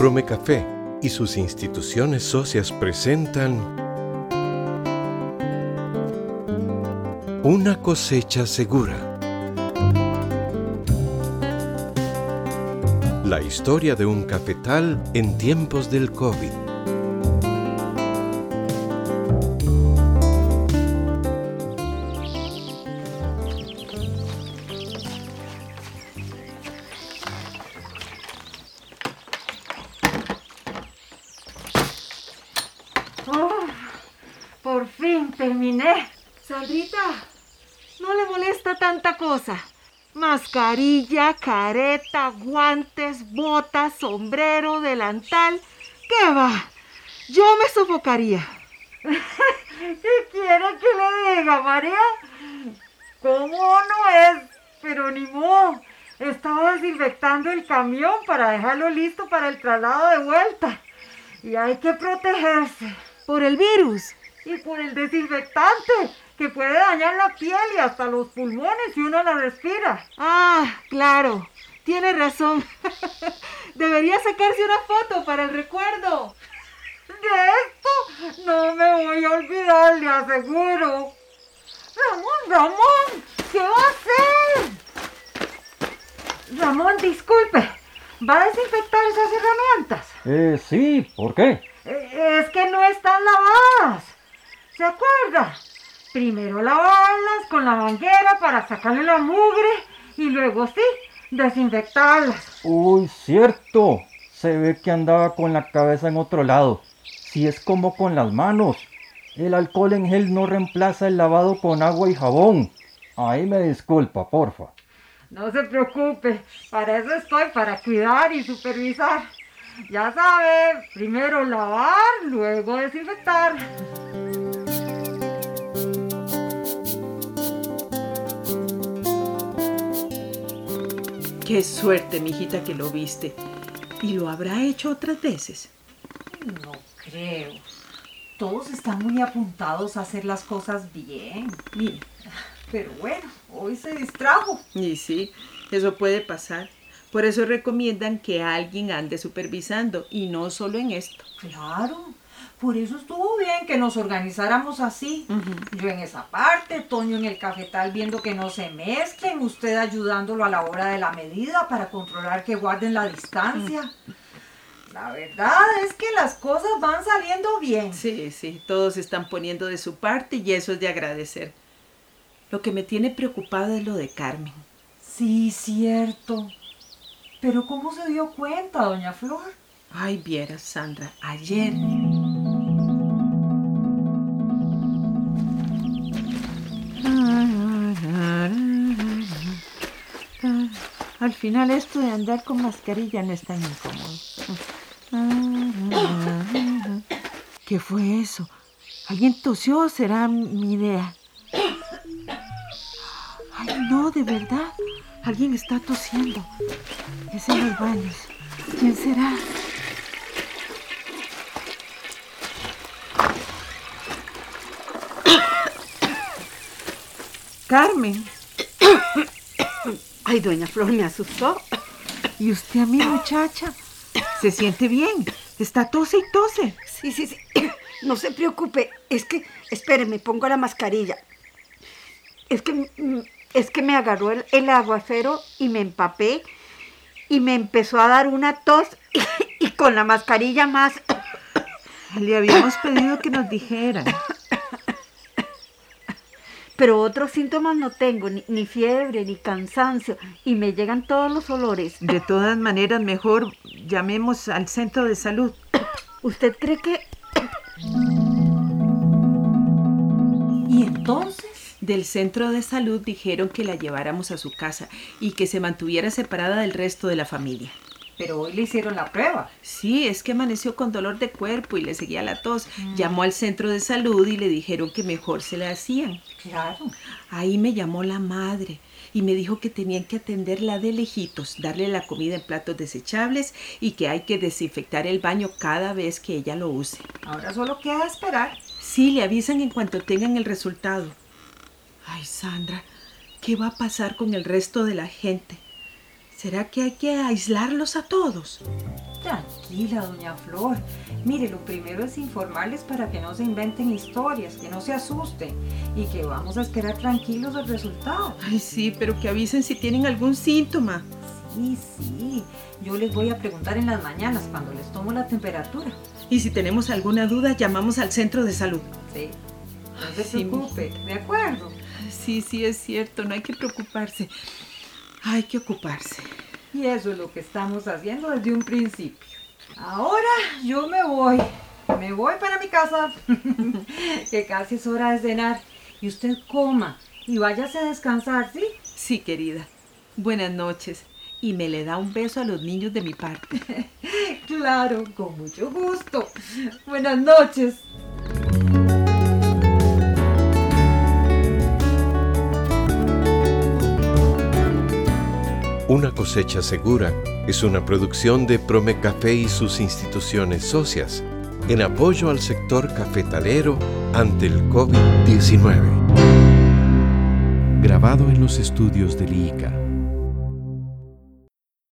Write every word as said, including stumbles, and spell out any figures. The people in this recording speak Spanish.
Promecafé y sus instituciones socias presentan Una cosecha segura. La historia de un cafetal en tiempos del COVID. Oh, por fin terminé. Sandrita, ¿no le molesta tanta cosa? Mascarilla, careta, guantes, botas, sombrero, delantal. ¿Qué va? Yo me sofocaría. ¿Qué quiere que le diga, María? ¿Cómo no es? Pero ni modo. Estaba desinfectando el camión para dejarlo listo para el traslado de vuelta. Y hay que protegerse. ¿Por el virus? Y por el desinfectante, que puede dañar la piel y hasta los pulmones si uno la respira. Ah, claro. Tiene razón. Debería sacarse una foto para el recuerdo. De esto no me voy a olvidar, le aseguro. Ramón, Ramón, ¿qué va a hacer? Ramón, disculpe. ¿Va a desinfectar esas herramientas? Eh, sí, ¿por qué? Eh, es que no están lavadas. ¿Se acuerda? Primero lavarlas con la manguera para sacarle la mugre y luego sí, desinfectarlas. Uy, cierto. Se ve que andaba con la cabeza en otro lado. Si es como con las manos. El alcohol en gel no reemplaza el lavado con agua y jabón. Ahí me disculpa, porfa. No se preocupe, para eso estoy, para cuidar y supervisar. Ya sabe, primero lavar, luego desinfectar. Qué suerte, mijita, que lo viste. ¿Y lo habrá hecho otras veces? No creo. Todos están muy apuntados a hacer las cosas bien. Y, Pero bueno, hoy se distrajo. y sí, eso puede pasar. Por eso recomiendan que alguien ande supervisando, y no solo en esto. Claro, por eso estuvo bien que nos organizáramos así. Uh-huh. Yo en esa parte, Toño en el cafetal viendo que no se mezclen, usted ayudándolo a la hora de la medida para controlar que guarden la distancia. Uh-huh. La verdad es que las cosas van saliendo bien. Sí, sí, todos están poniendo de su parte y eso es de agradecer. Lo que me tiene preocupada es lo de Carmen. Sí, cierto. Pero ¿cómo se dio cuenta, doña Flor? Ay, vieras, Sandra, ayer... Al final esto de andar con mascarilla no es tan incómodo. ¿Qué fue eso? ¿Alguien tosió o será mi idea? Ay, no, de verdad. Alguien está tosiendo. Es en los baños. ¿Quién será? Carmen. Ay, doña Flor, me asustó. ¿Y usted a mí, muchacha? ¿Se siente bien? Está tose y tose. Sí, sí, sí. No se preocupe. Es que, espéreme, pongo la mascarilla. Es que, es que me agarró el, el aguacero y me empapé y me empezó a dar una tos y, y con la mascarilla más. Le habíamos pedido que nos dijeran. Pero otros síntomas no tengo, ni, ni fiebre, ni cansancio, y me llegan todos los olores. De todas maneras, mejor llamemos al centro de salud. ¿Usted cree que...? ¿Y entonces? Del centro de salud dijeron que la lleváramos a su casa y que se mantuviera separada del resto de la familia. Pero hoy le hicieron la prueba. Sí, es que amaneció con dolor de cuerpo y le seguía la tos. Mm. Llamó al centro de salud y le dijeron que mejor se la hacían. Claro. Ahí me llamó la madre y me dijo que tenían que atenderla de lejitos, darle la comida en platos desechables y que hay que desinfectar el baño cada vez que ella lo use. Ahora solo queda esperar. Sí, le avisan en cuanto tengan el resultado. Ay, Sandra, ¿qué va a pasar con el resto de la gente? ¿Será que hay que aislarlos a todos? Tranquila, doña Flor. Mire, lo primero es informarles para que no se inventen historias, que no se asusten y que vamos a esperar tranquilos el resultado. Ay, sí, pero que avisen si tienen algún síntoma. Sí, sí. Yo les voy a preguntar en las mañanas cuando les tomo la temperatura. Y si tenemos alguna duda, llamamos al centro de salud. Sí. No se Sí. preocupe, ¿de acuerdo? Sí, sí, es cierto, no hay que preocuparse. Hay que ocuparse. Y eso es lo que estamos haciendo desde un principio. Ahora yo me voy. Me voy para mi casa. Que casi es hora de cenar. Y usted coma y váyase a descansar, ¿sí? Sí, querida. Buenas noches. Y me le da un beso a los niños de mi parte. Claro, con mucho gusto. Buenas noches. Una cosecha segura es una producción de Promecafé y sus instituciones socias en apoyo al sector cafetalero ante el COVID diecinueve. Grabado en los estudios del I C A.